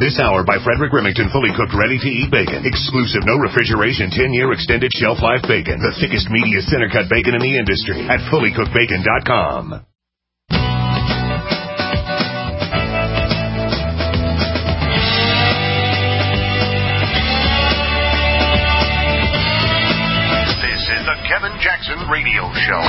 This hour by Frederick Remington, fully cooked, ready-to-eat bacon. Exclusive, no refrigeration, 10-year extended shelf life bacon. The thickest, meatiest, center-cut bacon in the industry at fullycookedbacon.com. This is the Kevin Jackson Radio Show.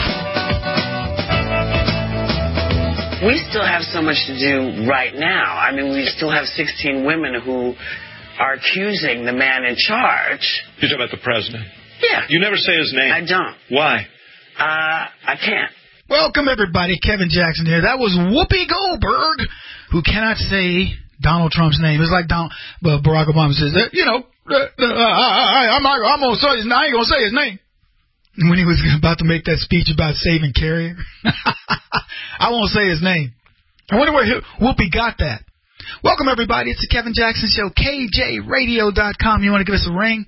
We still have so much to do right now. I mean, we still have 16 women who are accusing the man in charge. You're talking about the president? Yeah. You never say his name. I don't. Why? I can't. Welcome, everybody. Kevin Jackson here. That was Whoopi Goldberg, who cannot say Donald Trump's name. It's like Barack Obama says, I'm going to say his name. I ain't going to say his name. When he was about to make that speech about saving Carrier. I won't say his name. I wonder where Whoopi got that. Welcome, everybody. It's the Kevin Jackson Show, KJRadio.com. You want to give us a ring?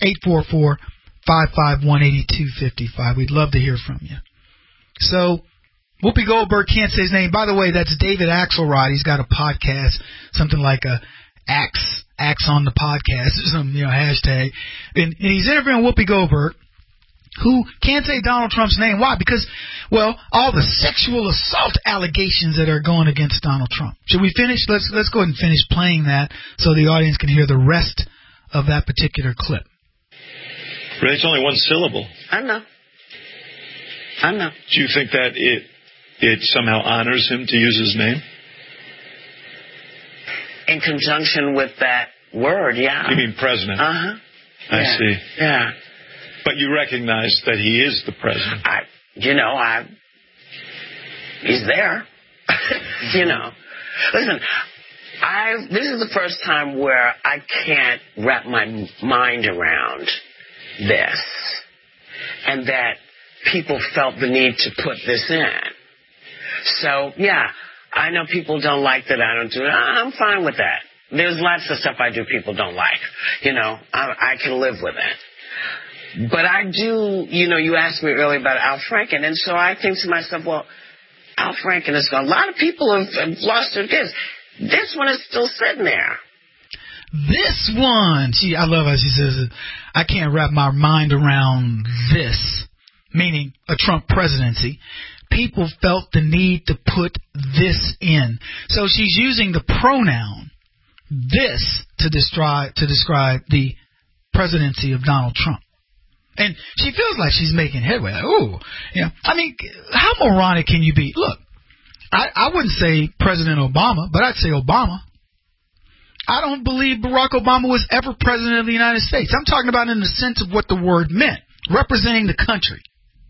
844-551-8255. We'd love to hear from you. So, Whoopi Goldberg can't say his name. By the way, that's David Axelrod. He's got a podcast, something like a Axe on the podcast, some hashtag. And he's interviewing Whoopi Goldberg, who can't say Donald Trump's name. Why? Because, all the sexual assault allegations that are going against Donald Trump. Should we finish? Let's go ahead and finish playing that so the audience can hear the rest of that particular clip. Ray, it's only one syllable. I know. Do you think that it somehow honors him to use his name? In conjunction with that word, yeah. You mean president? Uh-huh. I see. Yeah. But you recognize that he is the president. He's there. Listen, this is the first time where I can't wrap my mind around this, and that people felt the need to put this in. So, yeah, I know people don't like that I don't do it. I'm fine with that. There's lots of stuff I do people don't like. I can live with it. But I do, you asked me earlier about Al Franken, and so I think to myself, Al Franken is gone. A lot of people have lost their kids. This one is still sitting there. This one, I love how she says it. I can't wrap my mind around this, meaning a Trump presidency. People felt the need to put this in. So she's using the pronoun this to describe the presidency of Donald Trump. And she feels like she's making headway. How moronic can you be? Look, I wouldn't say President Obama, but I'd say Obama. I don't believe Barack Obama was ever president of the United States. I'm talking about in the sense of what the word meant, representing the country.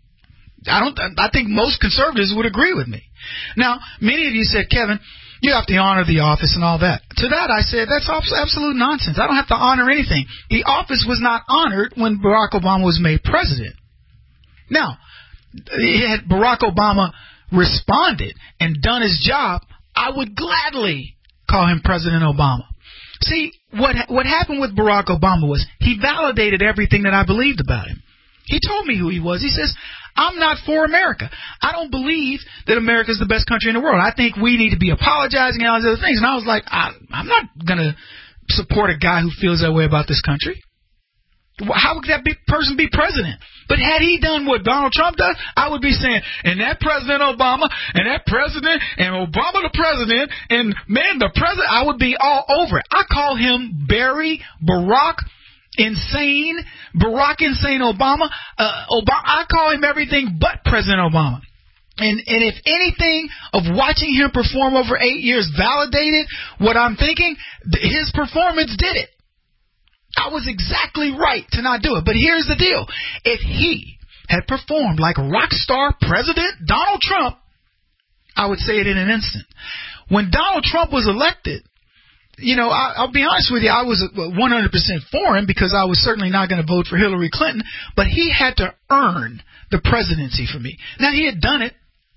I think most conservatives would agree with me. Now, many of you said, Kevin, you have to honor the office and all that. To that, I said, that's absolute nonsense. I don't have to honor anything. The office was not honored when Barack Obama was made president. Now, had Barack Obama responded and done his job, I would gladly call him President Obama. See, what happened with Barack Obama was he validated everything that I believed about him. He told me who he was. He says, I'm not for America. I don't believe that America is the best country in the world. I think we need to be apologizing and all these other things. And I was like, I'm not going to support a guy who feels that way about this country. How would that person be president? But had he done what Donald Trump does, I would be saying, and that President Obama, and that president, and Obama the president, and man, the president, I would be all over it. I call him Barack Insane Obama. I call him everything but President Obama. And if anything of watching him perform over 8 years validated what I'm thinking, his performance did it. I was exactly right to not do it. But here's the deal. If he had performed like rock star President Donald Trump, I would say it in an instant. When Donald Trump was elected, I'll be honest with you, I was 100% for him because I was certainly not going to vote for Hillary Clinton, but he had to earn the presidency for me. Now, he had done it.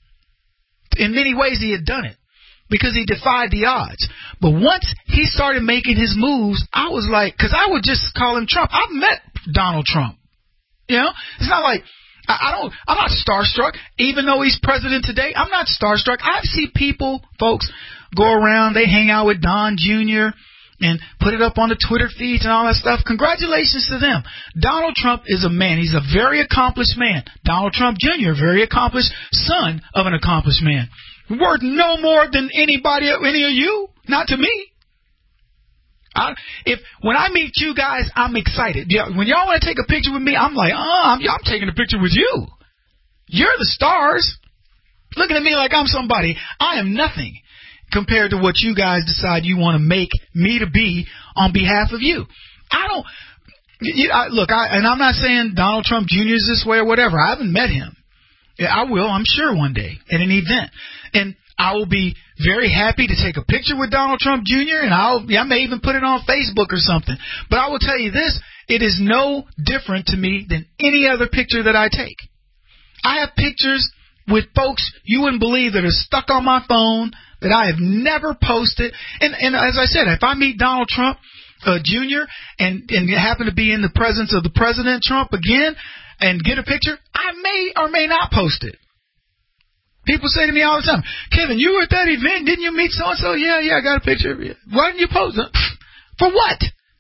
In many ways, he had done it because he defied the odds. But once he started making his moves, I was like, because I would just call him Trump. I've met Donald Trump. It's not like I'm not starstruck, even though he's president today. I'm not starstruck. I see people, folks, go around. They hang out with Don Jr., and put it up on the Twitter feeds and all that stuff. Congratulations to them. Donald Trump is a man. He's a very accomplished man. Donald Trump Jr., very accomplished son of an accomplished man. Worth no more than any of you. Not to me. When I meet you guys, I'm excited. When y'all want to take a picture with me, I'm like, I'm taking a picture with you. You're the stars. Looking at me like I'm somebody. I am nothing compared to what you guys decide you want to make me to be on behalf of you. I'm not saying Donald Trump Jr. is this way or whatever. I haven't met him. I will, I'm sure, one day at an event. And I will be very happy to take a picture with Donald Trump Jr. and I may even put it on Facebook or something. But I will tell you this, it is no different to me than any other picture that I take. I have pictures with folks you wouldn't believe that are stuck on my phone that I have never posted. And as I said, if I meet Donald Trump Jr. and happen to be in the presence of the President Trump again and get a picture, I may or may not post it. People say to me all the time, Kevin, you were at that event, didn't you meet so-and-so? Yeah, I got a picture of you. Why didn't you post it? For what?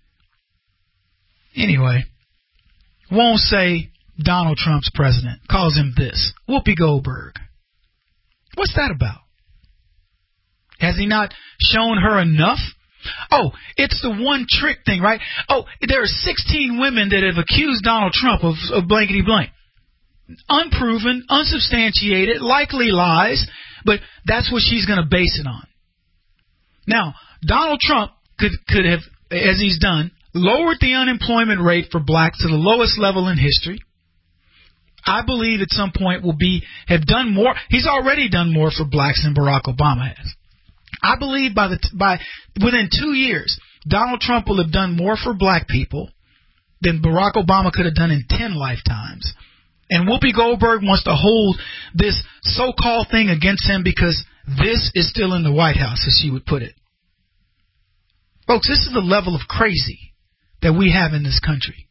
Anyway, won't say Donald Trump's president. Calls him this. Whoopi Goldberg. What's that about? Has he not shown her enough? Oh, it's the one trick thing, right? Oh, there are 16 women that have accused Donald Trump of blankety blank. Unproven, unsubstantiated, likely lies, but that's what she's going to base it on. Now, Donald Trump could have, as he's done, lowered the unemployment rate for blacks to the lowest level in history. I believe at some point have done more. He's already done more for blacks than Barack Obama has. I believe within 2 years, Donald Trump will have done more for black people than Barack Obama could have done in 10 lifetimes. And Whoopi Goldberg wants to hold this so-called thing against him because this is still in the White House, as she would put it. Folks, this is the level of crazy that we have in this country.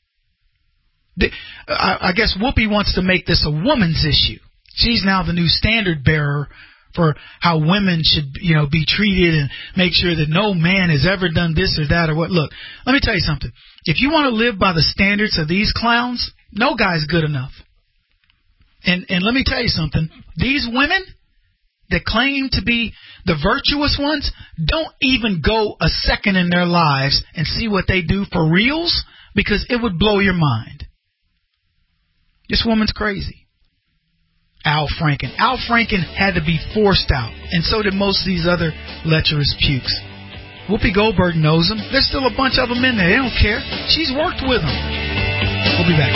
I guess Whoopi wants to make this a woman's issue. She's now the new standard bearer for how women should, be treated and make sure that no man has ever done this or that or what. Look, let me tell you something. If you want to live by the standards of these clowns, no guy's good enough. And let me tell you something. These women that claim to be the virtuous ones don't even go a second in their lives and see what they do for reals because it would blow your mind. This woman's crazy. Al Franken. Al Franken had to be forced out, and so did most of these other lecherous pukes. Whoopi Goldberg knows them. There's still a bunch of them in there. They don't care. She's worked with them. We'll be back.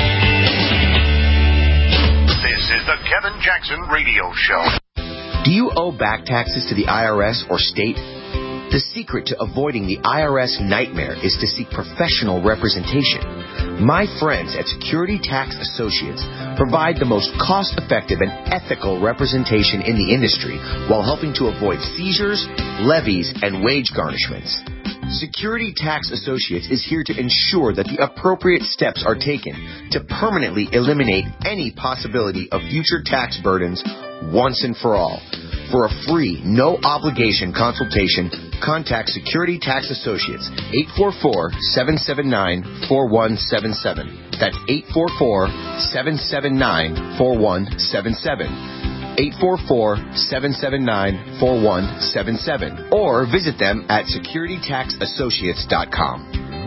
This is the Kevin Jackson Radio Show. Do you owe back taxes to the IRS or state? The secret to avoiding the IRS nightmare is to seek professional representation. My friends at Security Tax Associates provide the most cost-effective and ethical representation in the industry while helping to avoid seizures, levies, and wage garnishments. Security Tax Associates is here to ensure that the appropriate steps are taken to permanently eliminate any possibility of future tax burdens once and for all. For a free, no-obligation consultation, contact Security Tax Associates, 844-779-4177. That's 844-779-4177. 844-779-4177. Or visit them at securitytaxassociates.com.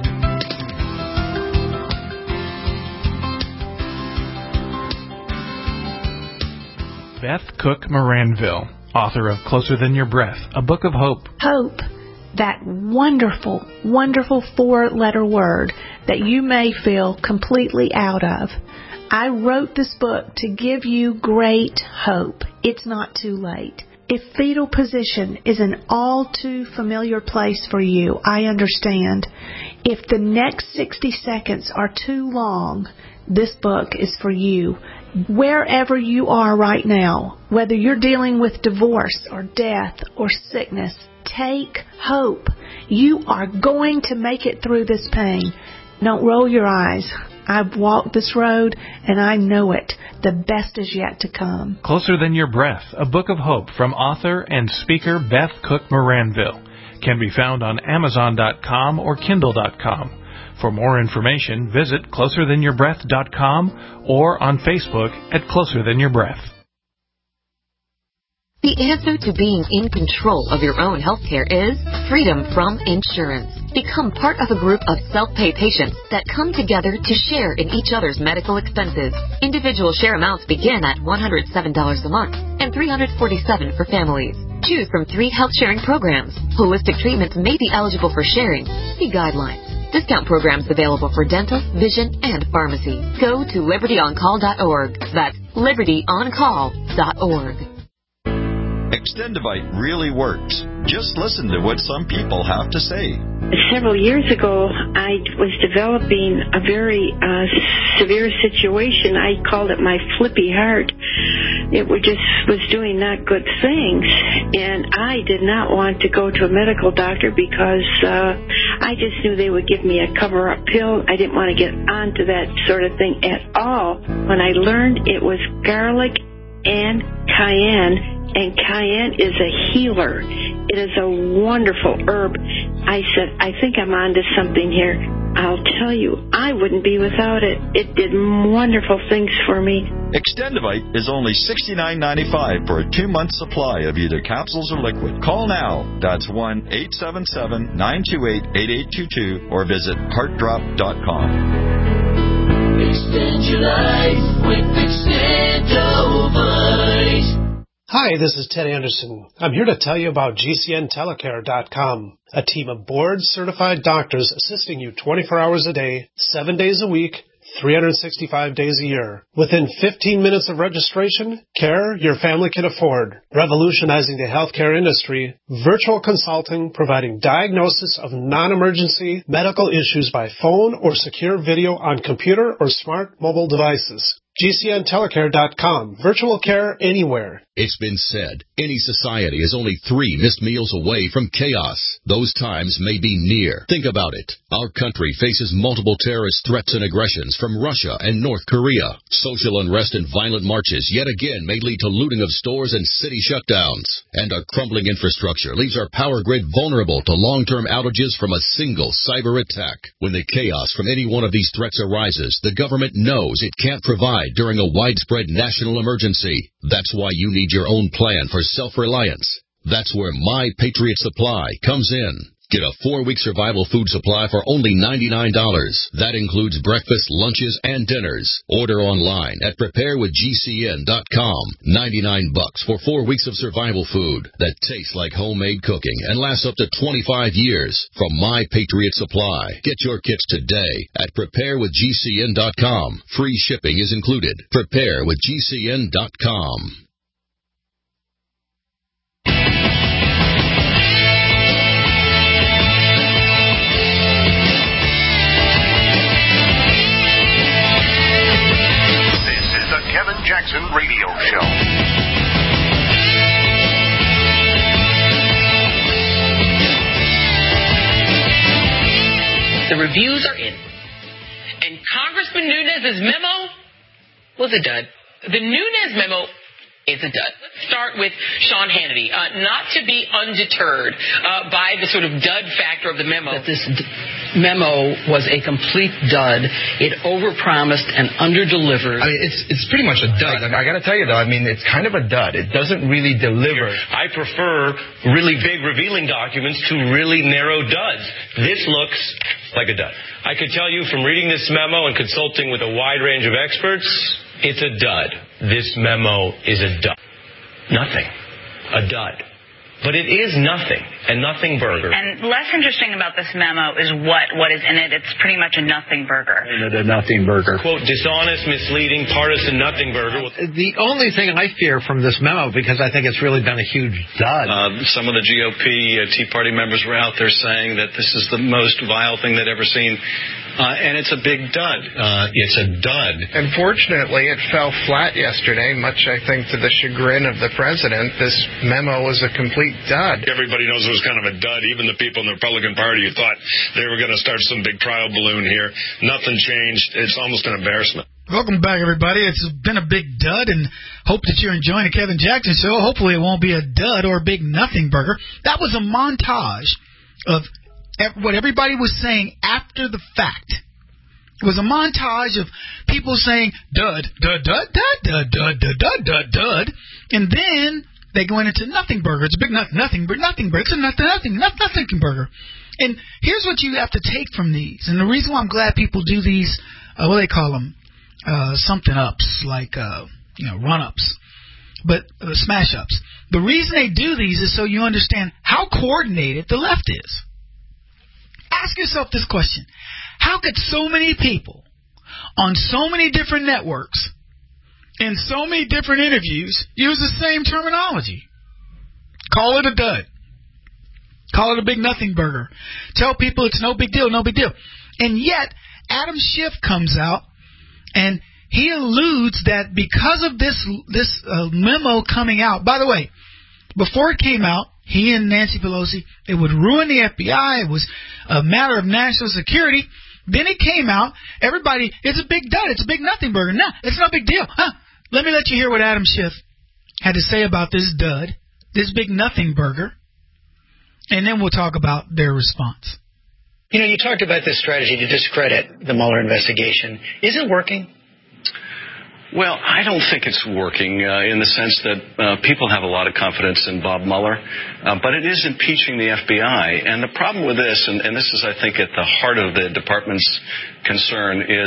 Beth Cook Moranville, author of Closer Than Your Breath, a book of hope. Hope, that wonderful, wonderful 4-letter word that you may feel completely out of. I wrote this book to give you great hope. It's not too late. If fetal position is an all too familiar place for you, I understand. If the next 60 seconds are too long, this book is for you. Wherever you are right now, whether you're dealing with divorce or death or sickness, take hope. You are going to make it through this pain. Don't roll your eyes. I've walked this road and I know it. The best is yet to come. Closer Than Your Breath, a book of hope from author and speaker Beth Cook Moranville. can be found on Amazon.com or Kindle.com. For more information, visit closerthanYourBreath.com or on Facebook at Closer Than Your Breath. The answer to being in control of your own healthcare is freedom from insurance. Become part of a group of self-pay patients that come together to share in each other's medical expenses. Individual share amounts begin at $107 a month and $347 for families. Choose from 3 health sharing programs. Holistic treatments may be eligible for sharing. See guidelines. Discount programs available for dental, vision, and pharmacy. Go to libertyoncall.org. That's libertyoncall.org. Extendivite really works. Just listen to what some people have to say. Several years ago, I was developing a very severe situation. I called it my flippy heart. It was doing not good things, and I did not want to go to a medical doctor because I just knew they would give me a cover-up pill. I didn't want to get onto that sort of thing at all. When I learned it was garlic and cayenne, and cayenne is a healer. It is a wonderful herb. I said, I think I'm onto something here. I'll tell you, I wouldn't be without it. It did wonderful things for me. Extendivite is only $69.95 for a 2-month supply of either capsules or liquid. Call now. That's 1-877-928-8822 or visit heartdrop.com. Extend your life with Extendivite. Hi, this is Ted Anderson. I'm here to tell you about GCNtelecare.com, a team of board-certified doctors assisting you 24 hours a day, 7 days a week, 365 days a year. Within 15 minutes of registration, care your family can afford. Revolutionizing the healthcare industry, virtual consulting providing diagnosis of non-emergency medical issues by phone or secure video on computer or smart mobile devices. GCNtelecare.com. Virtual care anywhere. It's been said, any society is only 3 missed meals away from chaos. Those times may be near. Think about it. Our country faces multiple terrorist threats and aggressions from Russia and North Korea. Social unrest and violent marches yet again may lead to looting of stores and city shutdowns. And our crumbling infrastructure leaves our power grid vulnerable to long-term outages from a single cyber attack. When the chaos from any one of these threats arises, the government knows it can't provide during a widespread national emergency. That's why you need your own plan for self-reliance. That's where My Patriot Supply comes in. Get a 4-week survival food supply for only $99. That includes breakfast, lunches, and dinners. Order online at preparewithgcn.com. $99 for 4 weeks of survival food that tastes like homemade cooking and lasts up to 25 years from My Patriot Supply. Get your kits today at preparewithgcn.com. Free shipping is included. Preparewithgcn.com. Kevin Jackson Radio Show. The reviews are in. And Congressman Nunes's memo was a dud. The Nunes memo is a dud. Let's start with Sean Hannity. Not to be undeterred by the sort of dud factor of the memo. That this memo was a complete dud. It overpromised and underdelivered. I mean, it's pretty much a dud. I got to tell you, though, I mean, it's kind of a dud. It doesn't really deliver. I prefer really big revealing documents to really narrow duds. This looks like a dud. I could tell you from reading this memo and consulting with a wide range of experts, it's a dud. This memo is a dud. Nothing. A dud. But it is nothing, a nothing burger. And less interesting about this memo is what is in it. It's pretty much a nothing burger. A nothing burger. Quote, dishonest, misleading, partisan nothing burger. The only thing I fear from this memo, because I think it's really been a huge dud. Some of the GOP Tea Party members were out there saying that this is the most vile thing they'd ever seen. And it's a big dud. It's a dud. Unfortunately, it fell flat yesterday, much, I think, to the chagrin of the president. This memo was a complete dud. Everybody knows it was kind of a dud. Even the people in the Republican Party who thought they were going to start some big trial balloon here. Nothing changed. It's almost an embarrassment. Welcome back, everybody. It's been a big dud, and hope that you're enjoying the Kevin Jackson Show. Hopefully it won't be a dud or a big nothing burger. That was a montage of what everybody was saying after the fact. It was a montage of people saying dud, dud, dud, dud, dud, dud, dud, dud, dud, dud, and then they go into nothing burger. It's a big nothing burger. It's a nothing burger. And here's what you have to take from these. And the reason why I'm glad people do these, what do they call them? Something ups, like run ups, but smash ups. The reason they do these is so you understand how coordinated the left is. Ask yourself this question. How could so many people on so many different networks in so many different interviews use the same terminology? Call it a dud. Call it a big nothing burger. Tell people it's no big deal, no big deal. And yet, Adam Schiff comes out and he alludes that because of this memo coming out, by the way, before it came out, he and Nancy Pelosi, it would ruin the FBI. It was a matter of national security. Then it came out. Everybody, it's a big dud. It's a big nothing burger. No, it's no big deal. Let me let you hear what Adam Schiff had to say about this dud, this big nothing burger, and then we'll talk about their response. You talked about this strategy to discredit the Mueller investigation. Is it working? Well, I don't think it's working in the sense that people have a lot of confidence in Bob Mueller, but it is impeaching the FBI. And the problem with this, and this is, I think, at the heart of the department's concern, is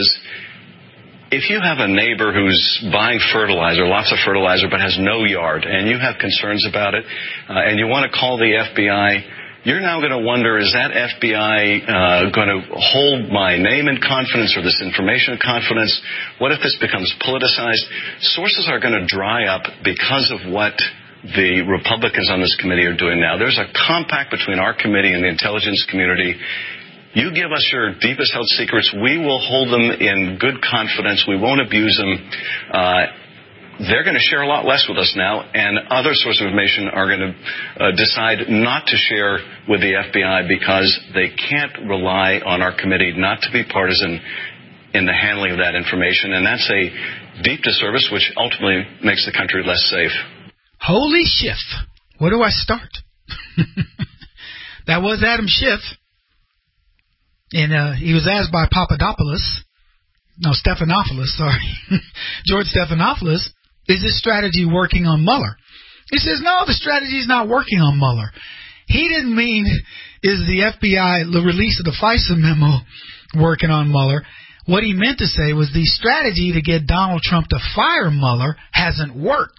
if you have a neighbor who's buying fertilizer, lots of fertilizer, but has no yard, and you have concerns about it, and you want to call the FBI, you're now going to wonder, is that FBI going to hold my name in confidence or this information in confidence? What if this becomes politicized? Sources are going to dry up because of what the Republicans on this committee are doing now. There's a compact between our committee and the intelligence community. You give us your deepest held secrets, we will hold them in good confidence. We won't abuse them. They're going to share a lot less with us now, and other sources of information are going to decide not to share with the FBI because they can't rely on our committee not to be partisan in the handling of that information, and that's a deep disservice which ultimately makes the country less safe. Holy Schiff. Where do I start? That was Adam Schiff, and he was asked by Stephanopoulos, George Stephanopoulos, is this strategy working on Mueller? He says, no, the strategy is not working on Mueller. He didn't mean, is the FBI, the release of the FISA memo, working on Mueller. What he meant to say was the strategy to get Donald Trump to fire Mueller hasn't worked.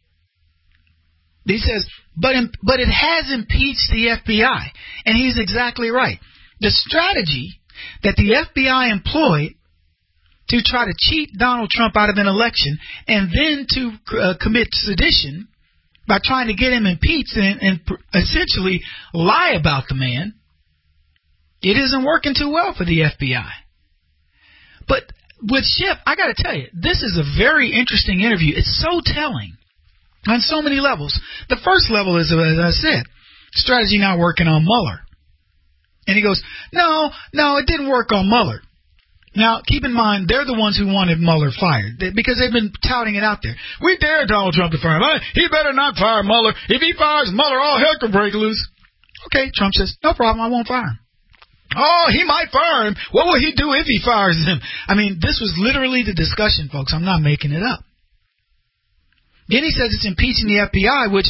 He says, but it has impeached the FBI. And he's exactly right. The strategy that the FBI employed to try to cheat Donald Trump out of an election and then to commit sedition by trying to get him impeached and essentially lie about the man, it isn't working too well for the FBI. But with Schiff, I got to tell you, this is a very interesting interview. It's so telling on so many levels. The first level is, as I said, strategy not working on Mueller. And he goes, no, it didn't work on Mueller. Now, keep in mind, they're the ones who wanted Mueller fired because they've been touting it out there. We dare Donald Trump to fire him. He better not fire Mueller. If he fires Mueller, all hell could break loose. Okay, Trump says, no problem, I won't fire him. Oh, he might fire him. What will he do if he fires him? I mean, this was literally the discussion, folks. I'm not making it up. Then he says it's impeaching the FBI, which,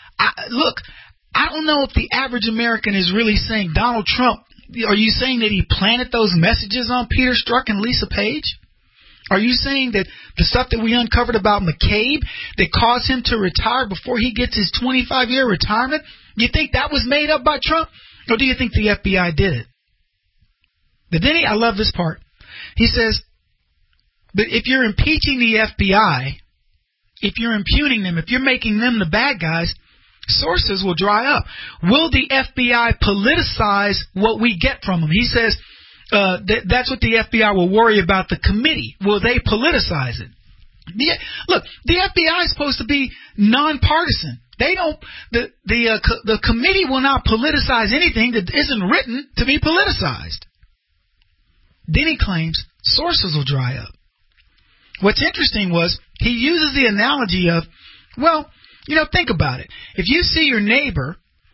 I don't know if the average American is really saying Donald Trump. Are you saying that he planted those messages on Peter Strzok and Lisa Page? Are you saying that the stuff that we uncovered about McCabe that caused him to retire before he gets his 25-year retirement, you think that was made up by Trump? Or do you think the FBI did it? But then I love this part. He says, but if you're impeaching the FBI, if you're impugning them, if you're making them the bad guys, sources will dry up. Will the FBI politicize what we get from them? He says that's what the FBI will worry about the committee. Will they politicize it? Look, the FBI is supposed to be nonpartisan. They don't. The committee will not politicize anything that isn't written to be politicized. Then he claims sources will dry up. What's interesting was he uses the analogy of, well, think about it. If you see your neighbor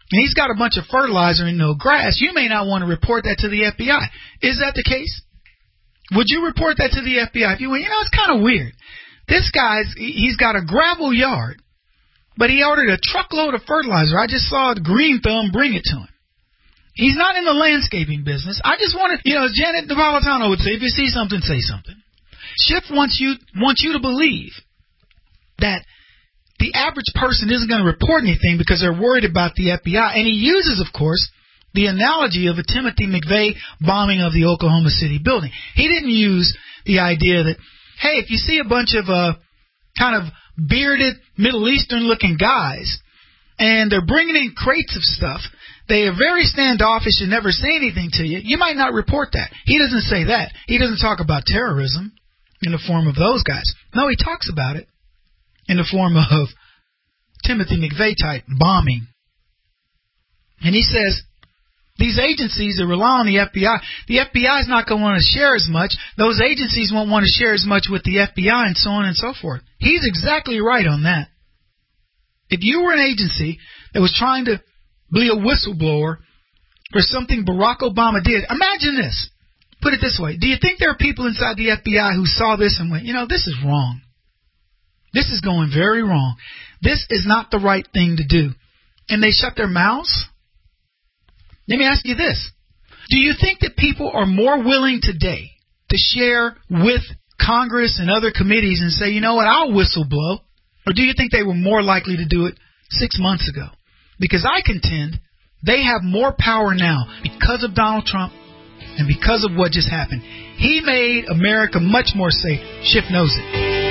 and he's got a bunch of fertilizer and no grass, you may not want to report that to the FBI. Is that the case? Would you report that to the FBI if you went, it's kind of weird. This he's got a gravel yard, but he ordered a truckload of fertilizer. I just saw the green thumb bring it to him. He's not in the landscaping business. I just wanted, as Janet Napolitano would say, if you see something, say something. Schiff wants you to believe that the average person isn't going to report anything because they're worried about the FBI. And he uses, of course, the analogy of a Timothy McVeigh bombing of the Oklahoma City building. He didn't use the idea that, hey, if you see a bunch of kind of bearded Middle Eastern-looking guys and they're bringing in crates of stuff, they are very standoffish and never say anything to you, you might not report that. He doesn't say that. He doesn't talk about terrorism in the form of those guys. No, he talks about it in the form of Timothy McVeigh-type bombing. And he says, these agencies that rely on the FBI is not going to want to share as much. Those agencies won't want to share as much with the FBI and so on and so forth. He's exactly right on that. If you were an agency that was trying to be a whistleblower for something Barack Obama did, imagine this. Put it this way. Do you think there are people inside the FBI who saw this and went, this is wrong. This is going very wrong. This is not the right thing to do. And they shut their mouths? Let me ask you this. Do you think that people are more willing today to share with Congress and other committees and say, I'll whistleblow? Or do you think they were more likely to do it 6 months ago? Because I contend they have more power now because of Donald Trump and because of what just happened. He made America much more safe. Schiff knows it.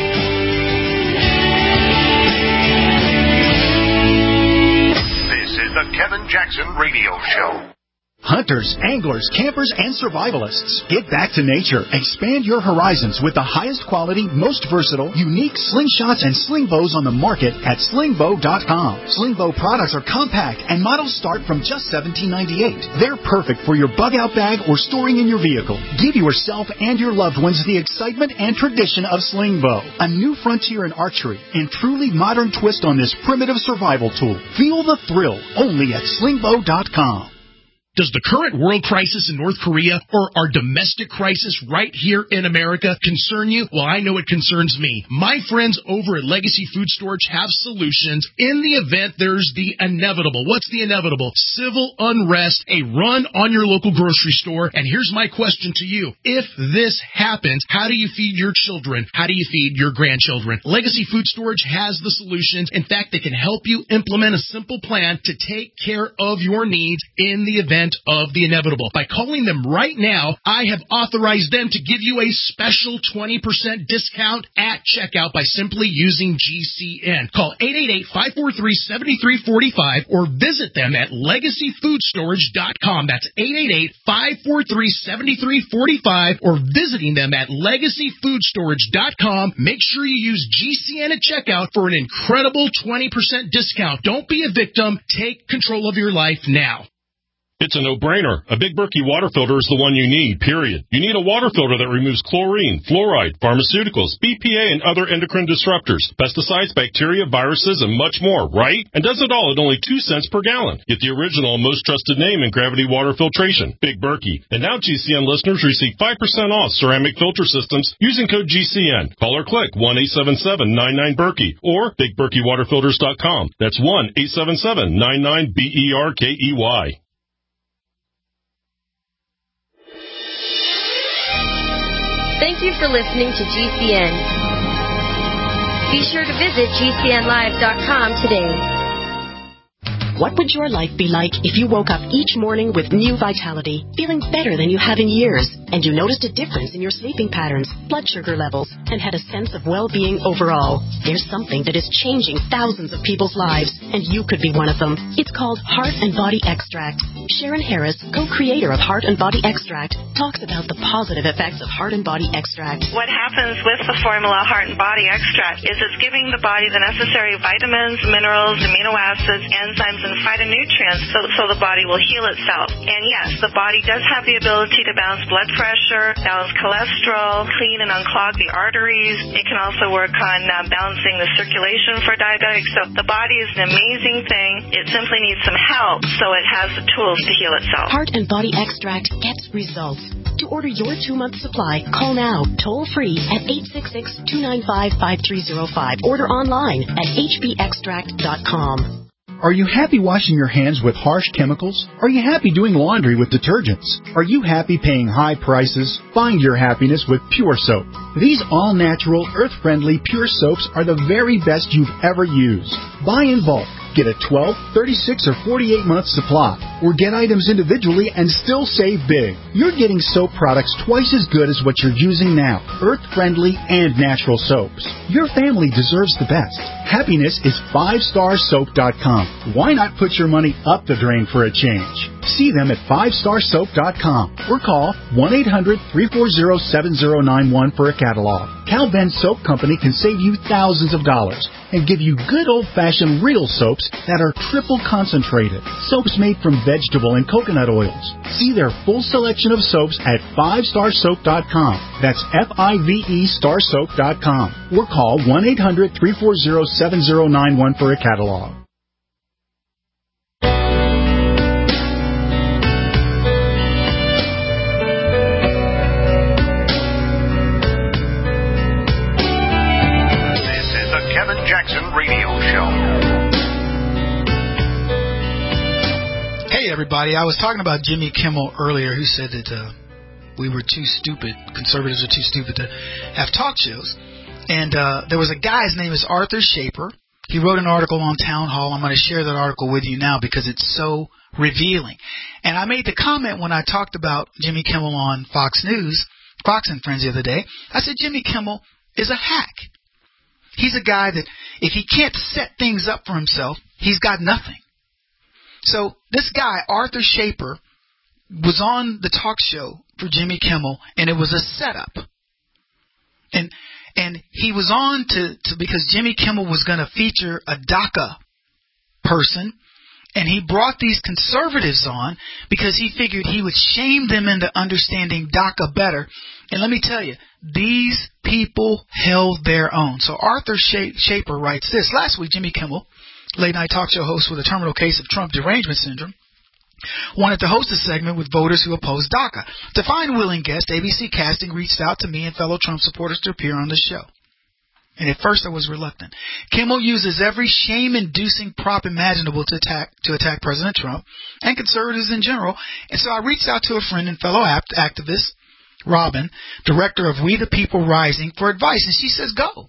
This is the Kevin Jackson Radio Show. Hunters, anglers, campers, and survivalists. Get back to nature. Expand your horizons with the highest quality, most versatile, unique slingshots and sling bows on the market at slingbow.com. Slingbow products are compact and models start from just $17.98. They're perfect for your bug-out bag or storing in your vehicle. Give yourself and your loved ones the excitement and tradition of Slingbow, a new frontier in archery and truly modern twist on this primitive survival tool. Feel the thrill only at slingbow.com. Does the current world crisis in North Korea or our domestic crisis right here in America concern you? Well, I know it concerns me. My friends over at Legacy Food Storage have solutions in the event there's the inevitable. What's the inevitable? Civil unrest, a run on your local grocery store. And here's my question to you. If this happens, how do you feed your children? How do you feed your grandchildren? Legacy Food Storage has the solutions. In fact, they can help you implement a simple plan to take care of your needs in the event of the inevitable. By calling them right now, I have authorized them to give you a special 20% discount at checkout by simply using GCN. Call 888-543-7345 or visit them at legacyfoodstorage.com. That's 888-543-7345 or visiting them at legacyfoodstorage.com. Make sure you use GCN at checkout for an incredible 20% discount. Don't be a victim. Take control of your life now. It's a no-brainer. A Big Berkey water filter is the one you need, period. You need a water filter that removes chlorine, fluoride, pharmaceuticals, BPA, and other endocrine disruptors, pesticides, bacteria, viruses, and much more, right? And does it all at only 2 cents per gallon. Get the original and most trusted name in gravity water filtration, Big Berkey. And now GCN listeners receive 5% off ceramic filter systems using code GCN. Call or click 1-877-99-BERKEY or BigBerkeyWaterFilters.com. That's 1-877-99-BERKEY. Thank you for listening to GCN. Be sure to visit GCNlive.com today. What would your life be like if you woke up each morning with new vitality, feeling better than you have in years, and you noticed a difference in your sleeping patterns, blood sugar levels, and had a sense of well-being overall? There's something that is changing thousands of people's lives, and you could be one of them. It's called Heart and Body Extract. Sharon Harris, co-creator of Heart and Body Extract, talks about the positive effects of Heart and Body Extract. What happens with the formula Heart and Body Extract is it's giving the body the necessary vitamins, minerals, amino acids, enzymes, and phytonutrients so the body will heal itself. And yes, the body does have the ability to balance blood pressure, balance cholesterol, clean and unclog the arteries. It can also work on balancing the circulation for diabetics. So the body is an amazing thing. It simply needs some help so it has the tools to heal itself. Heart and Body Extract gets results. To order your 2-month supply, call now, toll free at 866-295-5305. Order online at hbextract.com. Are you happy washing your hands with harsh chemicals? Are you happy doing laundry with detergents? Are you happy paying high prices? Find your happiness with Pure Soap. These all-natural, earth-friendly Pure Soaps are the very best you've ever used. Buy in bulk. Get a 12, 36, or 48-month supply, or get items individually and still save big. You're getting soap products twice as good as what you're using now, earth-friendly and natural soaps. Your family deserves the best. Happiness is 5starsoap.com. Why not put your money up the drain for a change? See them at 5starsoap.com or call 1-800-340-7091 for a catalog. Cal Ben Soap Company can save you thousands of dollars and give you good old-fashioned real soaps that are triple concentrated. Soaps made from vegetable and coconut oils. See their full selection of soaps at 5starsoap.com. That's F-I-V-E starsoap.com. Or call 1-800-340-7091 for a catalog. Jackson Radio Show. Hey, everybody. I was talking about Jimmy Kimmel earlier, who said that we were too stupid, conservatives are too stupid to have talk shows. And there was a guy, his name is Arthur Shaper. He wrote an article on Town Hall. I'm going to share that article with you now because it's so revealing. And I made the comment when I talked about Jimmy Kimmel on Fox News, Fox and Friends the other day. I said Jimmy Kimmel is a hack. He's a guy that if he can't set things up for himself, he's got nothing. So this guy, Arthur Shaper, was on the talk show for Jimmy Kimmel, and it was a setup. And he was on to because Jimmy Kimmel was going to feature a DACA person, and he brought these conservatives on because he figured he would shame them into understanding DACA better. And let me tell you, these people held their own. So Arthur Shaper writes this. Last week, Jimmy Kimmel, late-night talk show host with a terminal case of Trump derangement syndrome, wanted to host a segment with voters who opposed DACA. To find willing guests, ABC Casting reached out to me and fellow Trump supporters to appear on the show. And at first I was reluctant. Kimmel uses every shame-inducing prop imaginable to attack President Trump and conservatives in general. And so I reached out to a friend and fellow activist, Robin, director of We the People Rising, for advice. And she says, go.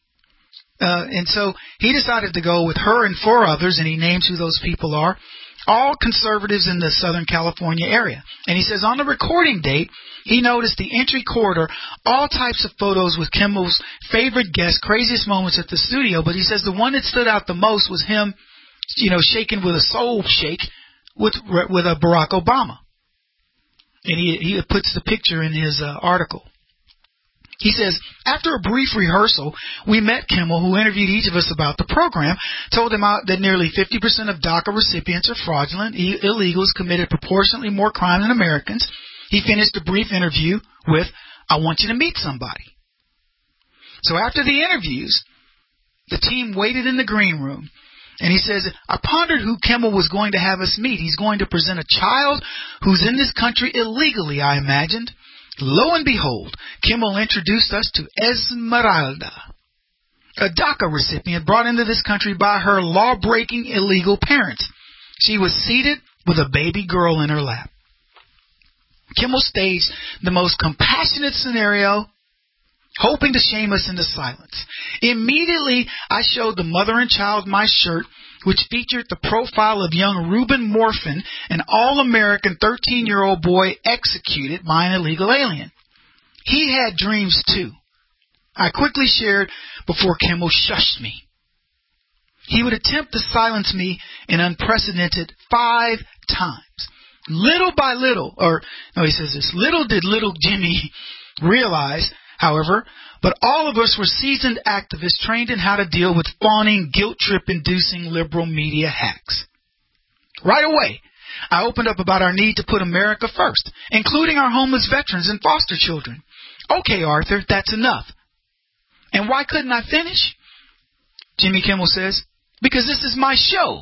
And so he decided to go with her and 4 others, and he names who those people are, all conservatives in the Southern California area. And he says on the recording date, he noticed the entry corridor, all types of photos with Kimmel's favorite guests, craziest moments at the studio. But he says the one that stood out the most was him, shaking with a soul shake with a Barack Obama. And he puts the picture in his article. He says, after a brief rehearsal, we met Kimmel, who interviewed each of us about the program, told him that nearly 50% of DACA recipients are fraudulent, illegals committed proportionately more crime than Americans. He finished the brief interview with, I want you to meet somebody. So after the interviews, the team waited in the green room. And he says, I pondered who Kimmel was going to have us meet. He's going to present a child who's in this country illegally, I imagined. Lo and behold, Kimmel introduced us to Esmeralda, a DACA recipient brought into this country by her law-breaking illegal parents. She was seated with a baby girl in her lap. Kimmel staged the most compassionate scenario, hoping to shame us into silence. Immediately, I showed the mother and child my shirt, which featured the profile of young Reuben Morphin, an all-American 13-year-old boy executed by an illegal alien. He had dreams, too. I quickly shared before Kimmel shushed me. He would attempt to silence me an unprecedented 5 times. Little by little, he says this, little did little Jimmy realize, however, but all of us were seasoned activists trained in how to deal with fawning, guilt trip-inducing liberal media hacks. Right away, I opened up about our need to put America first, including our homeless veterans and foster children. Okay, Arthur, that's enough. And why couldn't I finish? Jimmy Kimmel says, because this is my show.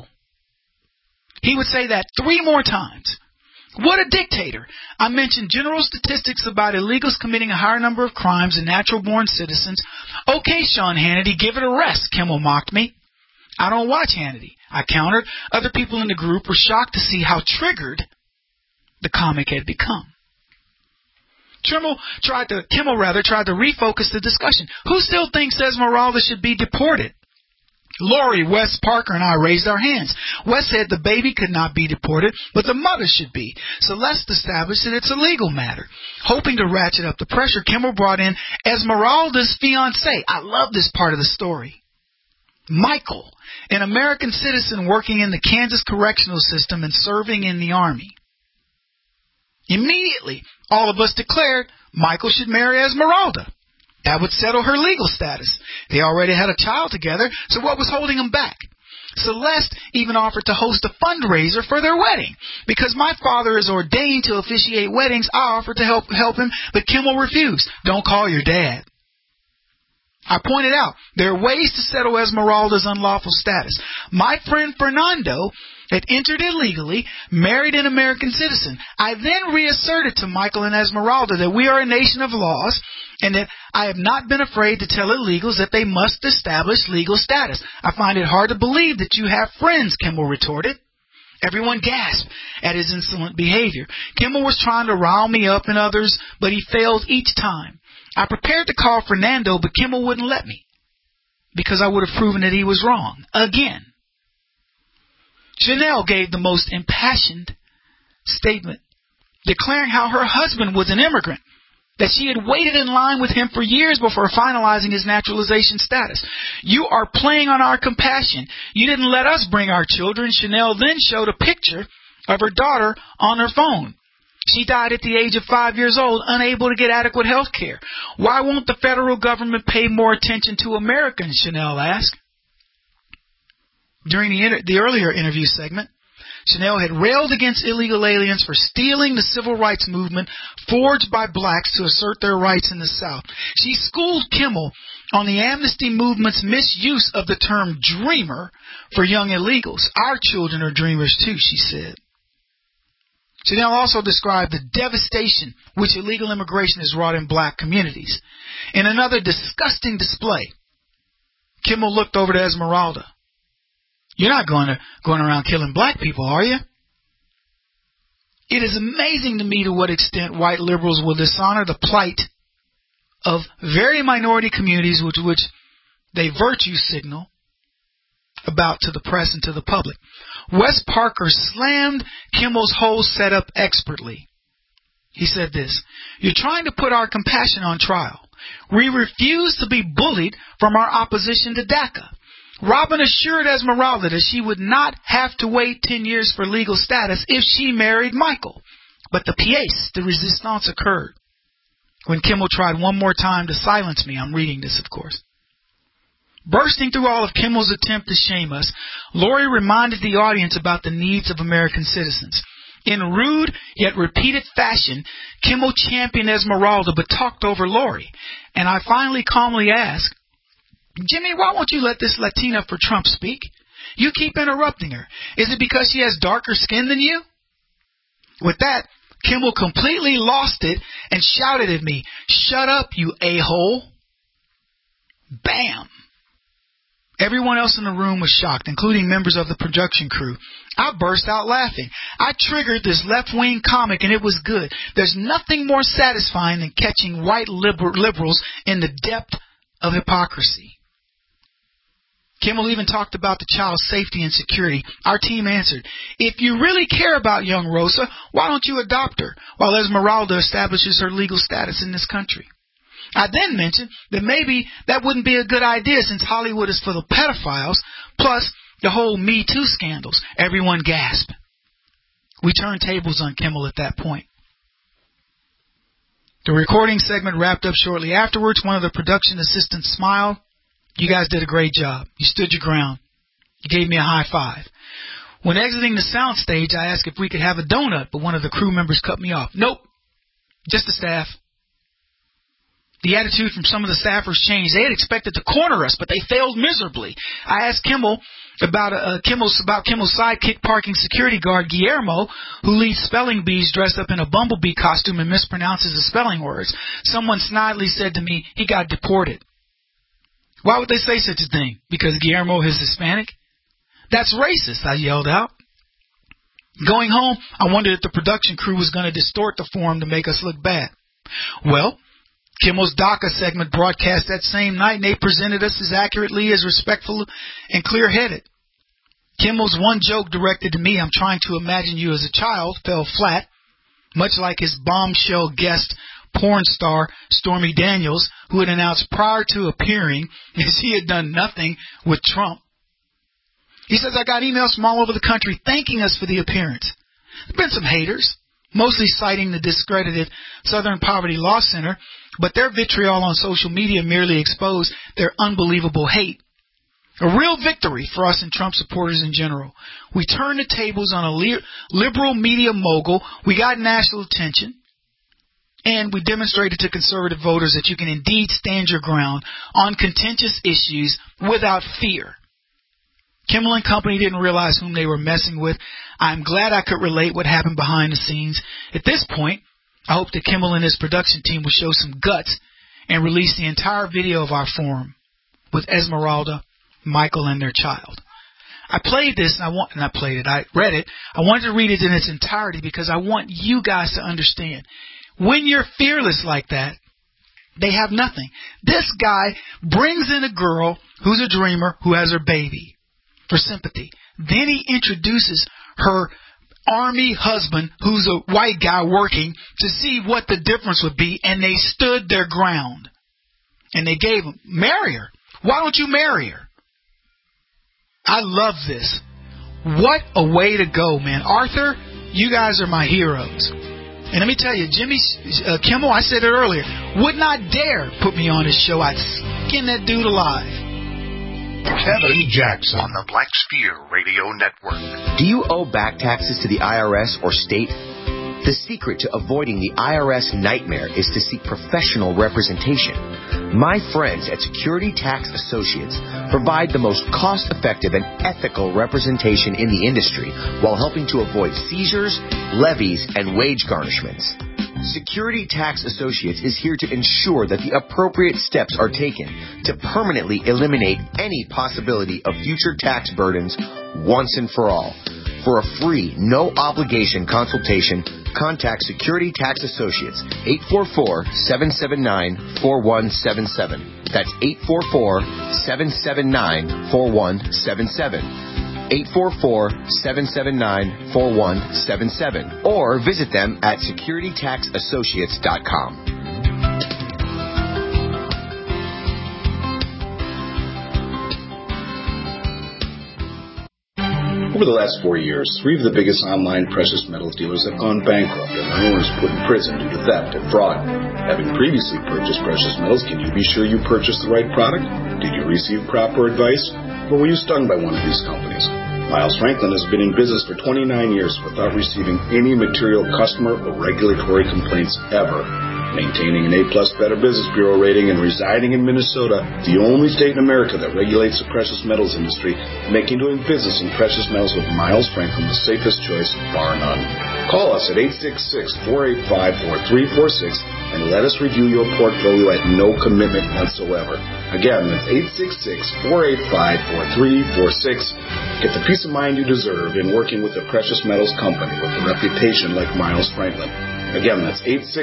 He would say that 3 more times. What a dictator. I mentioned general statistics about illegals committing a higher number of crimes than natural-born citizens. Okay, Sean Hannity, give it a rest, Kimmel mocked me. I don't watch Hannity, I countered. Other people in the group were shocked to see how triggered the comic had become. Kimmel tried to refocus the discussion. Who still thinks Esmeralda should be deported? Lori, Wes, Parker, and I raised our hands. Wes said the baby could not be deported, but the mother should be. Celeste established that it's a legal matter. Hoping to ratchet up the pressure, Kimmel brought in Esmeralda's fiancé. I love this part of the story. Michael, an American citizen working in the Kansas correctional system and serving in the Army. Immediately, all of us declared Michael should marry Esmeralda. That would settle her legal status. They already had a child together, so what was holding them back? Celeste even offered to host a fundraiser for their wedding. Because my father is ordained to officiate weddings, I offered to help him, but Kimmel refused. Don't call your dad. I pointed out there are ways to settle Esmeralda's unlawful status. My friend Fernando had entered illegally, married an American citizen. I then reasserted to Michael and Esmeralda that we are a nation of laws and that I have not been afraid to tell illegals that they must establish legal status. I find it hard to believe that you have friends, Kimmel retorted. Everyone gasped at his insolent behavior. Kimmel was trying to rile me up and others, but he failed each time. I prepared to call Fernando, but Kimmel wouldn't let me because I would have proven that he was wrong again. Chanel gave the most impassioned statement, declaring how her husband was an immigrant, that she had waited in line with him for years before finalizing his naturalization status. You are playing on our compassion. You didn't let us bring our children. Chanel then showed a picture of her daughter on her phone. She died at the age of 5 years old, unable to get adequate health care. Why won't the federal government pay more attention to Americans, Chanel asked. During the earlier interview segment, Chanel had railed against illegal aliens for stealing the civil rights movement forged by blacks to assert their rights in the South. She schooled Kimmel on the amnesty movement's misuse of the term dreamer for young illegals. Our children are dreamers too, she said. Chanel also described the devastation which illegal immigration has wrought in black communities. In another disgusting display, Kimmel looked over to Esmeralda. You're not going around killing black people, are you? It is amazing to me to what extent white liberals will dishonor the plight of very minority communities which they virtue signal about to the press and to the public. Wes Parker slammed Kimmel's whole setup expertly. He said this, you're trying to put our compassion on trial. We refuse to be bullied from our opposition to DACA. Robin assured Esmeralda that she would not have to wait 10 years for legal status if she married Michael. But the pièce de résistance occurred when Kimmel tried one more time to silence me. I'm reading this, of course. Bursting through all of Kimmel's attempt to shame us, Lori reminded the audience about the needs of American citizens. In rude yet repeated fashion, Kimmel championed Esmeralda but talked over Lori. And I finally calmly asked, Jimmy, why won't you let this Latina for Trump speak? You keep interrupting her. Is it because she has darker skin than you? With that, Kimmel completely lost it and shouted at me, shut up, you a-hole. Bam! Everyone else in the room was shocked, including members of the production crew. I burst out laughing. I triggered this left-wing comic, and it was good. There's nothing more satisfying than catching white liberals in the depth of hypocrisy. Kimmel even talked about the child's safety and security. Our team answered, if you really care about young Rosa, why don't you adopt her while Esmeralda establishes her legal status in this country? I then mentioned that maybe that wouldn't be a good idea since Hollywood is full of pedophiles, plus the whole Me Too scandals. Everyone gasped. We turned tables on Kimmel at that point. The recording segment wrapped up shortly afterwards. One of the production assistants smiled. You guys did a great job. You stood your ground. You gave me a high five. When exiting the soundstage, I asked if we could have a donut, but one of the crew members cut me off. Nope. Just the staff. The attitude from some of the staffers changed. They had expected to corner us, but they failed miserably. I asked Kimmel about Kimmel's sidekick parking security guard, Guillermo, who leads spelling bees dressed up in a bumblebee costume and mispronounces the spelling words. Someone snidely said to me, he got deported. Why would they say such a thing? Because Guillermo is Hispanic? That's racist, I yelled out. Going home, I wondered if the production crew was going to distort the form to make us look bad. Well, Kimmel's DACA segment broadcast that same night, and they presented us as accurately, as respectful and clear-headed. Kimmel's one joke directed to me, I'm trying to imagine you as a child, fell flat, much like his bombshell guest, porn star Stormy Daniels, who had announced prior to appearing that he had done nothing with Trump. He says, I got emails from all over the country thanking us for the appearance. There have been some haters, mostly citing the discredited Southern Poverty Law Center, but their vitriol on social media merely exposed their unbelievable hate. A real victory for us and Trump supporters in general. We turned the tables on a liberal media mogul. We got national attention. And we demonstrated to conservative voters that you can indeed stand your ground on contentious issues without fear. Kimmel and company didn't realize whom they were messing with. I'm glad I could relate what happened behind the scenes. At this point, I hope that Kimmel and his production team will show some guts and release the entire video of our forum with Esmeralda, Michael, and their child. I played this, and I read it. I wanted to read it in its entirety because I want you guys to understand. When you're fearless like that, they have nothing. This guy brings in a girl who's a dreamer who has her baby for sympathy. Then he introduces her army husband, who's a white guy working, to see what the difference would be, and they stood their ground. And they gave him, marry her. Why don't you marry her? I love this. What a way to go, man. Arthur, you guys are my heroes. And let me tell you, Jimmy Kimmel, I said it earlier, would not dare put me on his show. I'd skin that dude alive. Kevin Jackson on the Black Spear Radio Network. Do you owe back taxes to the IRS or state? The secret to avoiding the IRS nightmare is to seek professional representation. My friends at Security Tax Associates provide the most cost-effective and ethical representation in the industry while helping to avoid seizures, levies, and wage garnishments. Security Tax Associates is here to ensure that the appropriate steps are taken to permanently eliminate any possibility of future tax burdens once and for all. For a free, no-obligation consultation, contact Security Tax Associates, 844-779-4177. That's 844-779-4177. 844-779-4177. Or visit them at securitytaxassociates.com. Over the last 4 years, 3 of the biggest online precious metals dealers have gone bankrupt and their owners put in prison due to theft and fraud. Having previously purchased precious metals, can you be sure you purchased the right product? Did you receive proper advice? Or were you stung by one of these companies? Miles Franklin has been in business for 29 years without receiving any material customer or regulatory complaints ever. Maintaining an A-plus Better Business Bureau rating and residing in Minnesota, the only state in America that regulates the precious metals industry, making doing business in precious metals with Miles Franklin the safest choice, bar none. Call us at 866-485-4346 and let us review your portfolio at no commitment whatsoever. Again, that's 866-485-4346. Get the peace of mind you deserve in working with a precious metals company with a reputation like Miles Franklin. Again, that's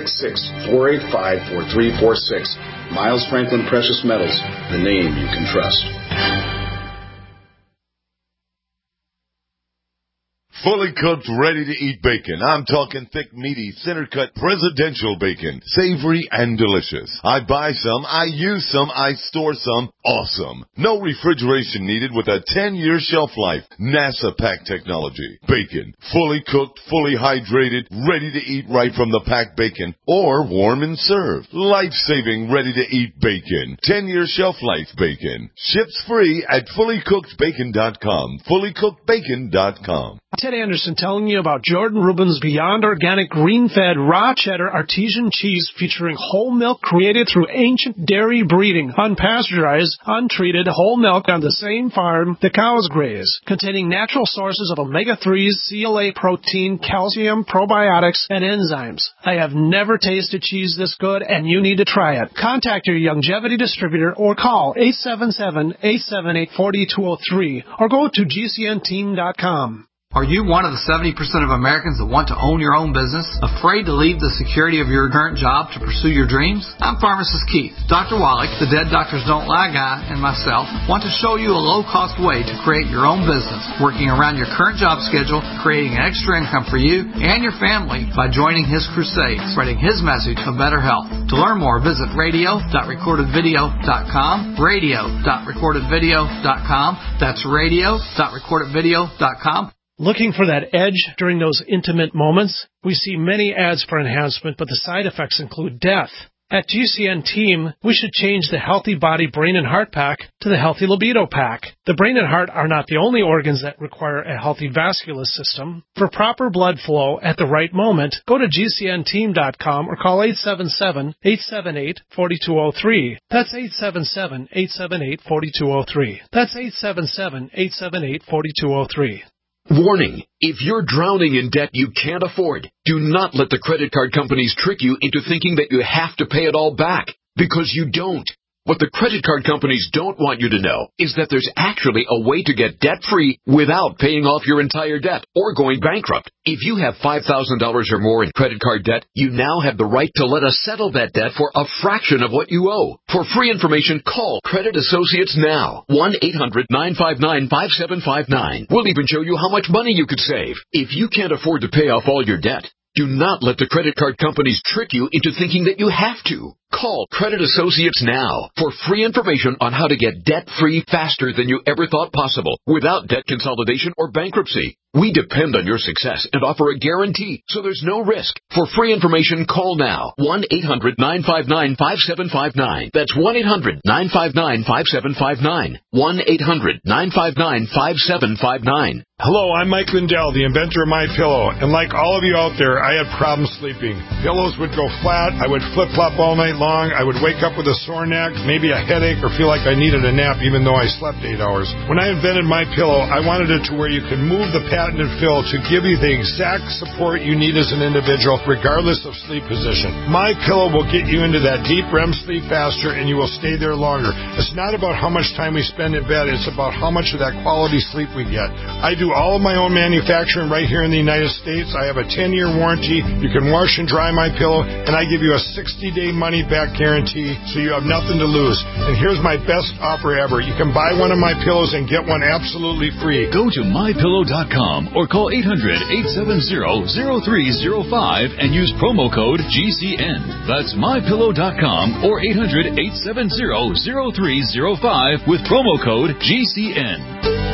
866-485-4346. Miles Franklin Precious Metals, the name you can trust. fully cooked, ready-to-eat bacon. I'm talking thick, meaty, center-cut presidential bacon. Savory and delicious. I buy some, I use some, I store some. Awesome. No refrigeration needed with a 10-year shelf life. NASA pack technology. Bacon. Fully cooked, fully hydrated, ready to eat right from the packed bacon. Or warm and served. Life-saving, ready-to-eat bacon. 10-year shelf life bacon. Ships free at fullycookedbacon.com. Fullycookedbacon.com. Ted Anderson telling you about Jordan Rubin's Beyond Organic Green-Fed Raw Cheddar Artesian Cheese featuring whole milk created through ancient dairy breeding, unpasteurized, untreated whole milk on the same farm the cows graze, containing natural sources of omega-3s, CLA protein, calcium, probiotics, and enzymes. I have never tasted cheese this good, and you need to try it. Contact your Longevity distributor or call 877-878-4203 or go to gcnteam.com. Are you one of the 70% of Americans that want to own your own business? Afraid to leave the security of your current job to pursue your dreams? I'm Pharmacist Keith. Dr. Wallach, the Dead Doctors Don't Lie guy, and myself want to show you a low-cost way to create your own business, working around your current job schedule, creating an extra income for you and your family by joining his crusade, spreading his message of better health. To learn more, visit radio.recordedvideo.com, radio.recordedvideo.com. That's radio.recordedvideo.com. Looking for that edge during those intimate moments? We see many ads for enhancement, but the side effects include death. At GCN Team, we should change the Healthy Body Brain and Heart Pack to the Healthy Libido Pack. The brain and heart are not the only organs that require a healthy vascular system. For proper blood flow at the right moment, go to GCNteam.com or call 877-878-4203. That's 877-878-4203. That's 877-878-4203. Warning, if you're drowning in debt you can't afford, do not let the credit card companies trick you into thinking that you have to pay it all back, because you don't. What the credit card companies don't want you to know is that there's actually a way to get debt-free without paying off your entire debt or going bankrupt. If you have $5,000 or more in credit card debt, you now have the right to let us settle that debt for a fraction of what you owe. For free information, call Credit Associates now. 1-800-959-5759. We'll even show you how much money you could save. If you can't afford to pay off all your debt, do not let the credit card companies trick you into thinking that you have to. Call Credit Associates now for free information on how to get debt-free faster than you ever thought possible without debt consolidation or bankruptcy. We depend on your success and offer a guarantee, so there's no risk. For free information, call now. 1-800-959-5759. That's 1-800-959-5759. 1-800-959-5759. Hello, I'm Mike Lindell, the inventor of MyPillow, and like all of you out there, I had problems sleeping. Pillows would go flat, I would flip-flop all night long, I would wake up with a sore neck, maybe a headache, or feel like I needed a nap even though I slept 8 hours. When I invented MyPillow, I wanted it to where you can move the patented fill to give you the exact support you need as an individual, regardless of sleep position. MyPillow will get you into that deep REM sleep faster, and you will stay there longer. It's not about how much time we spend in bed, it's about how much of that quality sleep we get. I do all of my own manufacturing right here in the United States. I have a 10-year warranty. You can wash and dry my pillow, and I give you a 60-day money-back guarantee, so you have nothing to lose. And here's my best offer ever. You can buy one of my pillows and get one absolutely free. Go to MyPillow.com or call 800-870-0305 and use promo code GCN. That's MyPillow.com or 800-870-0305 with promo code GCN.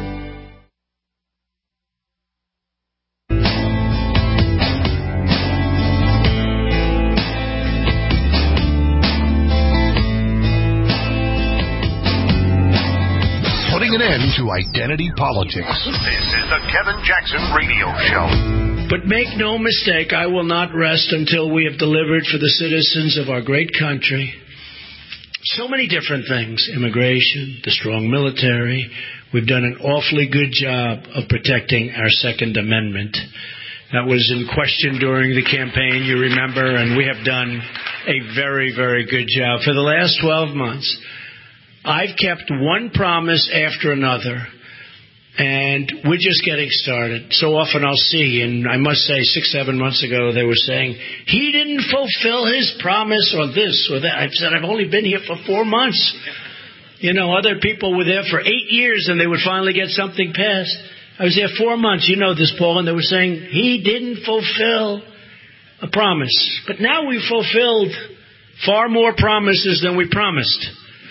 An end to identity politics. This is the Kevin Jackson Radio Show. But make no mistake, I will not rest until we have delivered for the citizens of our great country so many different things. Immigration, the strong military. We've done an awfully good job of protecting our Second Amendment. That was in question during the campaign, you remember, and we have done a very, very good job. For the last 12 months, I've kept one promise after another, and we're just getting started. So often I'll see, and I must say 6-7 months ago they were saying, he didn't fulfill his promise or this or that. I've said, I've only been here for 4 months. You know, other people were there for 8 years and they would finally get something passed. I was there 4 months. You know this, Paul, and they were saying he didn't fulfill a promise. But now we've fulfilled far more promises than we promised.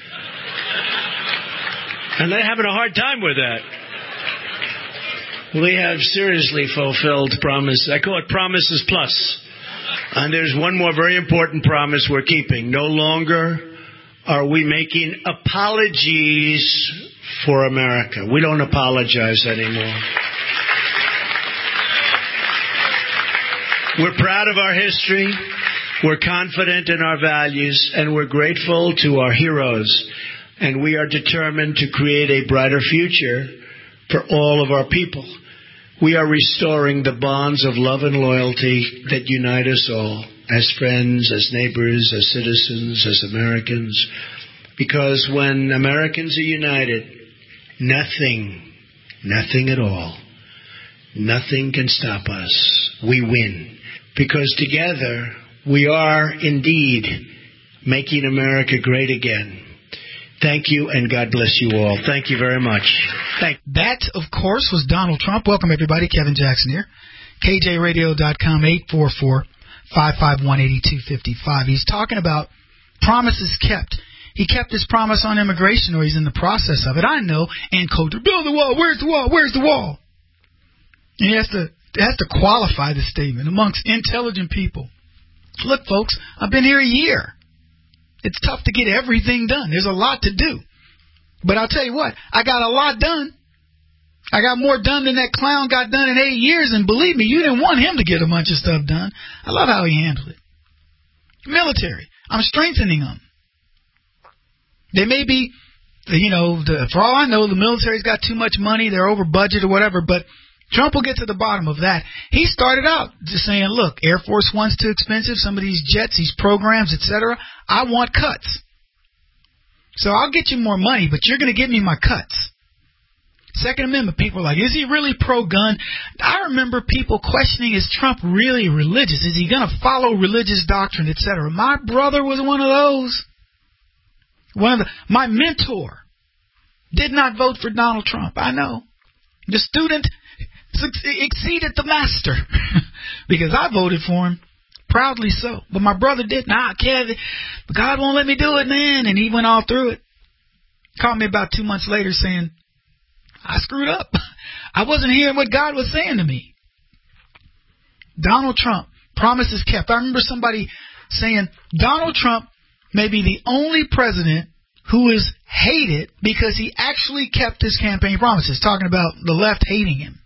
And they're having a hard time with that. We have seriously fulfilled promises. I call it Promises Plus. And there's one more very important promise we're keeping. No longer are we making apologies for America. We don't apologize anymore. We're proud of our history. We're confident in our values. And we're grateful to our heroes. And we are determined to create a brighter future for all of our people. We are restoring the bonds of love and loyalty that unite us all, as friends, as neighbors, as citizens, as Americans. Because when Americans are united, nothing at all, nothing can stop us. We win. Because together, we are indeed making America great again. Thank you, and God bless you all. Thank you very much. That, of course, was Donald Trump. Welcome, everybody. Kevin Jackson here. KJRadio.com, 844-551-8255. He's talking about promises kept. He kept his promise on immigration, or he's in the process of it. I know. Ann Coulter, build the wall. Where's the wall? Where's the wall? And he has to qualify the statement amongst intelligent people. Look, folks, I've been here a year. It's tough to get everything done. There's a lot to do. But I'll tell you what, I got a lot done. I got more done than that clown got done in 8 years, and believe me, you didn't want him to get a bunch of stuff done. I love how he handled it. Military, I'm strengthening them. They may be, for all I know, the military's got too much money, they're over budget or whatever, but Trump will get to the bottom of that. He started out just saying, look, Air Force One's too expensive, some of these jets, these programs, etc. I want cuts. So I'll get you more money, but you're going to give me my cuts. Second Amendment, people are like, is he really pro-gun? I remember people questioning, is Trump really religious? Is he going to follow religious doctrine, etc.? My brother was one of those. My mentor did not vote for Donald Trump. I know. The student exceeded the master because I voted for him, proudly so. But my brother did not. Kevin, God won't let me do it, man. And he went all through it. Called me about 2 months later saying, I screwed up. I wasn't hearing what God was saying to me. Donald Trump, promises kept. I remember somebody saying Donald Trump may be the only president who is hated because he actually kept his campaign promises, talking about the left hating him.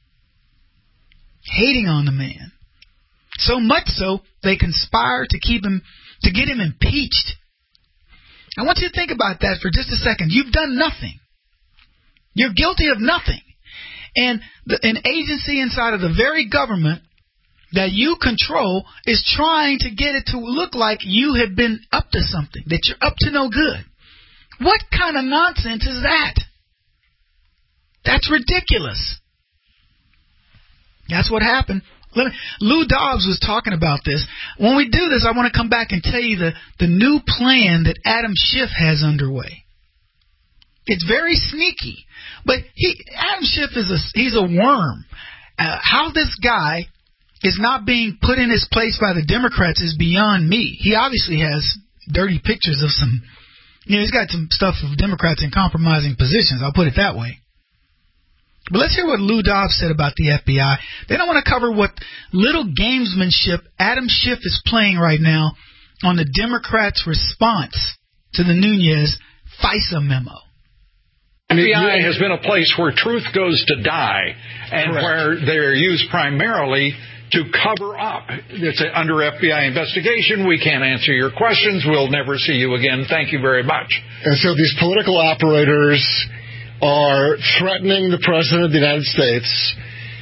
Hating on the man. So much so, they conspire to get him impeached. I want you to think about that for just a second. You've done nothing. You're guilty of nothing. And an agency inside of the very government that you control is trying to get it to look like you have been up to something, that you're up to no good. What kind of nonsense is that? That's ridiculous. That's what happened. Lou Dobbs was talking about this. When we do this, I want to come back and tell you the new plan that Adam Schiff has underway. It's very sneaky, but Adam Schiff he's a worm. How this guy is not being put in his place by the Democrats is beyond me. He obviously has dirty pictures of some. He's got some stuff of Democrats in compromising positions. I'll put it that way. But let's hear what Lou Dobbs said about the FBI. They don't want to cover what little gamesmanship Adam Schiff is playing right now on the Democrats' response to the Nunez FISA memo. The FBI has been a place where truth goes to die, and correct, where they're used primarily to cover up. It's under FBI investigation. We can't answer your questions. We'll never see you again. Thank you very much. And so these political operators are threatening the President of the United States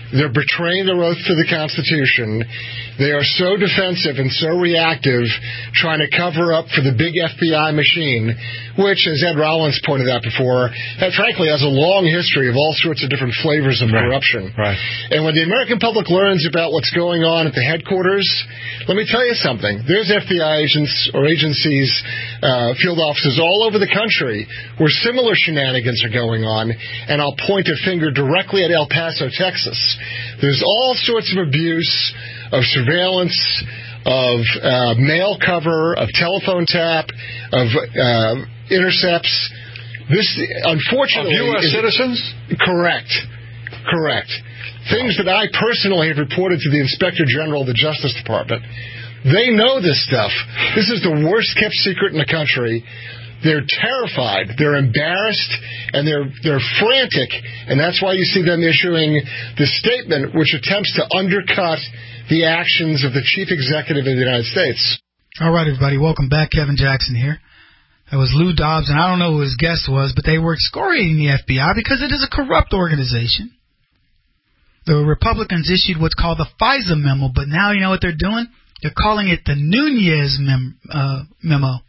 They're betraying their oath to the Constitution. They are so defensive and so reactive, trying to cover up for the big FBI machine, which, as Ed Rollins pointed out before, frankly has a long history of all sorts of different flavors of corruption. Right. And when the American public learns about what's going on at the headquarters, let me tell you something. There's FBI agents or agencies, field offices all over the country where similar shenanigans are going on, and I'll point a finger directly at El Paso, Texas. There's all sorts of abuse, of surveillance, of mail cover, of telephone tap, of intercepts. This, unfortunately, of U.S. citizens? Correct. Things that I personally have reported to the Inspector General of the Justice Department. They know this stuff. This is the worst kept secret in the country. They're terrified, they're embarrassed, and they're frantic, and that's why you see them issuing the statement which attempts to undercut the actions of the chief executive of the United States. All right, everybody, welcome back. Kevin Jackson here. That was Lou Dobbs, and I don't know who his guest was, but they were excoriating the FBI because it is a corrupt organization. The Republicans issued what's called the FISA memo, but now you know what they're doing? They're calling it the Nunes memo.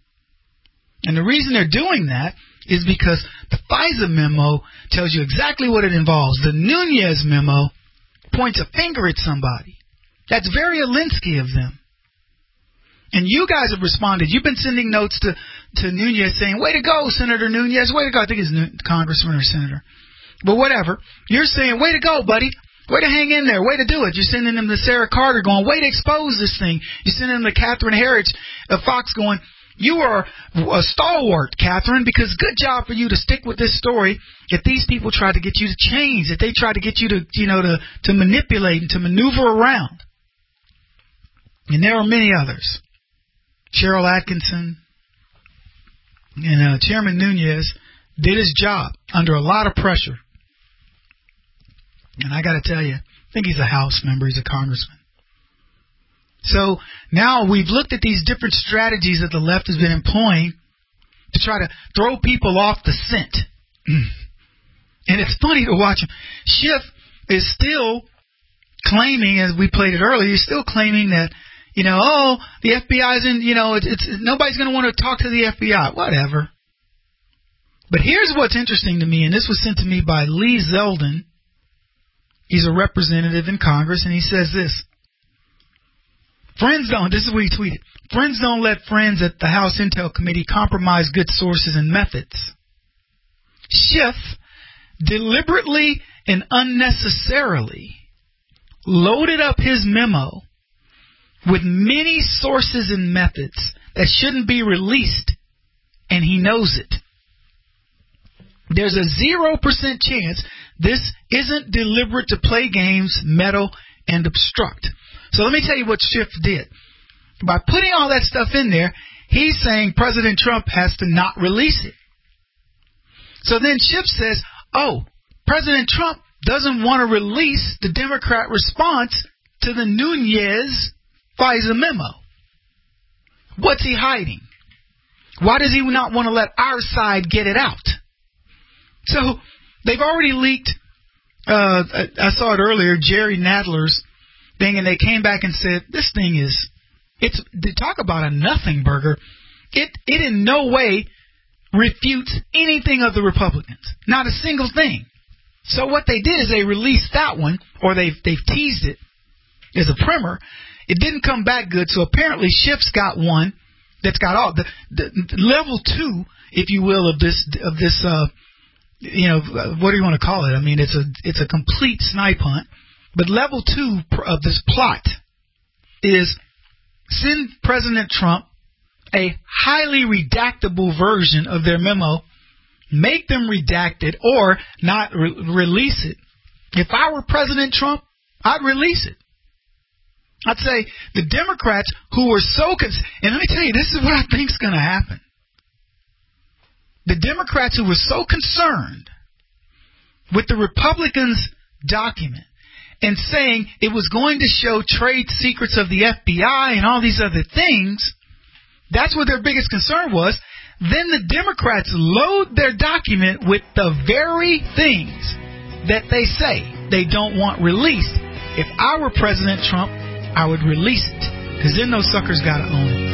And the reason they're doing that is because the FISA memo tells you exactly what it involves. The Nunes memo points a finger at somebody. That's very Alinsky of them. And you guys have responded. You've been sending notes to Nunes saying, way to go, Senator Nunes. Way to go. I think he's congressman or senator. But whatever. You're saying, way to go, buddy. Way to hang in there. Way to do it. You're sending them to Sarah Carter going, way to expose this thing. You're sending them to Catherine Herridge of Fox going, you are a stalwart, Catherine, because good job for you to stick with this story. If these people try to get you to change, if they try to get you to manipulate and to maneuver around. And there are many others. Cheryl Atkinson and Chairman Nunes did his job under a lot of pressure. And I got to tell you, I think he's a House member. He's a congressman. So now we've looked at these different strategies that the left has been employing to try to throw people off the scent. And it's funny to watch him. Schiff is still claiming, as we played it earlier, he's still claiming that, the FBI's in, nobody's going to want to talk to the FBI. Whatever. But here's what's interesting to me, and this was sent to me by Lee Zeldin. He's a representative in Congress, and he says this. This is what he tweeted. Friends don't let friends at the House Intel Committee compromise good sources and methods. Schiff deliberately and unnecessarily loaded up his memo with many sources and methods that shouldn't be released, and he knows it. There's a 0% chance this isn't deliberate to play games, meddle, and obstruct. So let me tell you what Schiff did. By putting all that stuff in there, he's saying President Trump has to not release it. So then Schiff says, President Trump doesn't want to release the Democrat response to the Nunes FISA memo. What's he hiding? Why does he not want to let our side get it out? So they've already leaked, I saw it earlier, Jerry Nadler's thing, and they came back and said, this thing they talk about a nothing burger. It in no way refutes anything of the Republicans. Not a single thing. So what they did is they released that one, or they've teased it as a primer. It didn't come back good, so apparently Schiff's got one that's got all the level 2, if you will, of this what do you want to call it? I mean, it's a complete snipe hunt. But level 2 of this plot is send President Trump a highly redactable version of their memo, make them redact it, or not release it. If I were President Trump, I'd release it. I'd say the Democrats who were and let me tell you, this is what I think is going to happen. The Democrats who were so concerned with the Republicans' document and saying it was going to show trade secrets of the FBI and all these other things, that's what their biggest concern was. Then the Democrats load their document with the very things that they say. they don't want released. If I were President Trump, I would release it, because then those suckers got to own it.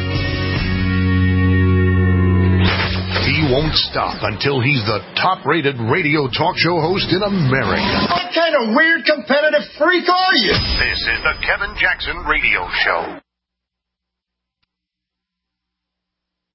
He won't stop until he's the top-rated radio talk show host in America. What kind of weird competitive freak are you? This is the Kevin Jackson Radio Show.